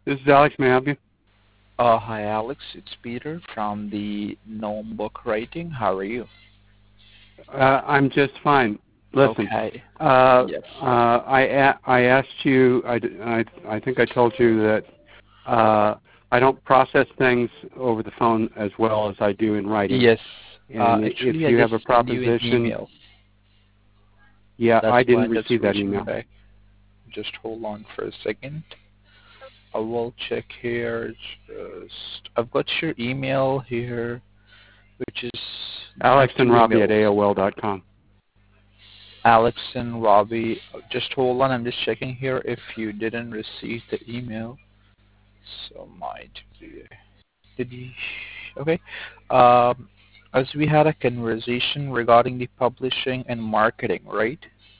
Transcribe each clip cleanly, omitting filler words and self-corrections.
This is Alex. May I help you? Hi Alex, it's Peter from the Gnome Book Writing. How are you? I'm just fine. Listen, Okay. Yes. I asked you. I think I told you that I don't process things over the phone as well as I do in writing. Yes. And if Actually, I you just have a sent you an proposition, email. yeah, That's I why didn't I'm just receive that reaching email. back. Just hold on for a second. I will check here. I've got your email here, which is I have Alex and two Robbie at emails. AOL.com. Alex and Robbie. Just hold on. I'm just checking here if you didn't receive the email. So might be. Did you? Okay. As we had a conversation regarding the publishing and marketing, right?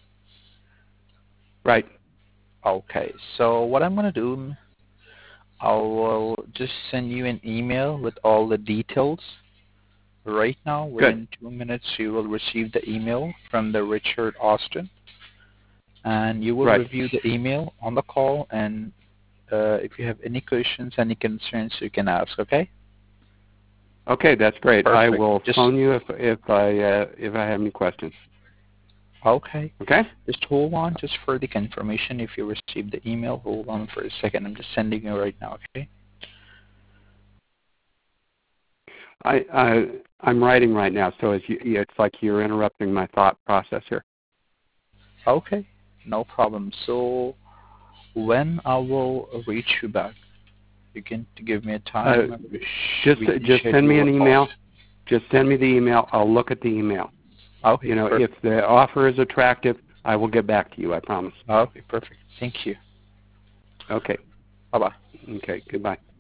Right. Okay. So what I'm going to do, I will just send you an email with all the details. Right now, Good. within 2 minutes, you will receive the email from the Richard Austin, and you will Right. review the email on the call. And if you have any questions, any concerns, you can ask. Okay? Okay, that's great. I Perfect. will phone you if I have any questions. Okay. Okay. Just hold on, just for the confirmation. If you received the email, hold on for a second. I'm just sending you right now. Okay. I'm writing right now, so it's like you're interrupting my thought process here. Okay. No problem. So when I will reach you back, you can give me a time. Just send me an email. Just send me the email. I'll look at the email. Okay. If the offer is attractive, I will get back to you. I promise. Okay. Perfect. Thank you. Okay. Bye-bye. Okay. Goodbye.